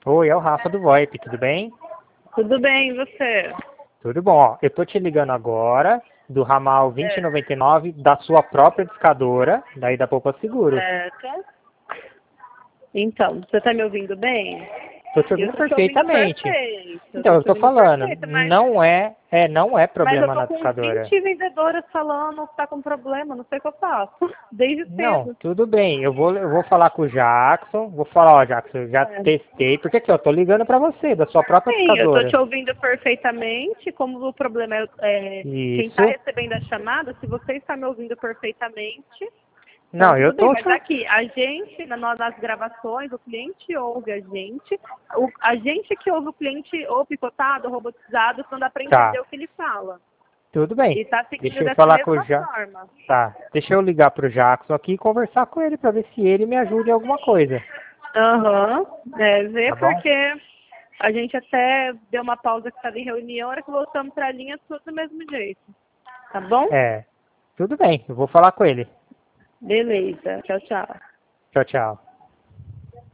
Oi, é o Rafa do VoIP, tudo bem? Tudo bem, e você? Tudo bom, ó. Eu tô te ligando agora do ramal 2099 da sua própria discadora, daí da Poupa Seguros. Certo. Então, você tá me ouvindo bem? Tô te Eu ouvindo tô te ouvindo perfeitamente. perfeito. Então, eu Te tô ouvindo falando, perfeito, não é mas eu problema tô na com discadora. 20 vendedoras falando que tá com problema, não sei o que eu faço. Desde Não, cedo. tudo bem. Eu vou falar com o Jackson. Vou falar, ó, Jackson, eu já É. testei. Por que que eu tô ligando pra você, da sua própria Sim, eu tô discadora? te ouvindo perfeitamente. Como o problema é quem está Isso. recebendo a chamada, se você está me ouvindo perfeitamente, então Não, eu tudo bem. tô te... Mas aqui, a gente, nas gravações, o cliente ouve a gente. A gente que ouve o cliente ou picotado, ou robotizado, não dá para Tá, entender o que ele fala. tudo bem. E está seguindo Deixa eu dessa falar com o mesma Jackson. forma. Tá, deixa eu ligar pro Jackson aqui e conversar com ele pra ver se ele me ajuda em alguma coisa. Aham. Vê Tá bom? porque a gente até deu uma pausa que estava em reunião, a hora que voltamos para a linha, tudo do mesmo jeito. Tá bom? É, tudo bem, eu vou falar com ele. Beleza. Tchau, tchau. Tchau, tchau.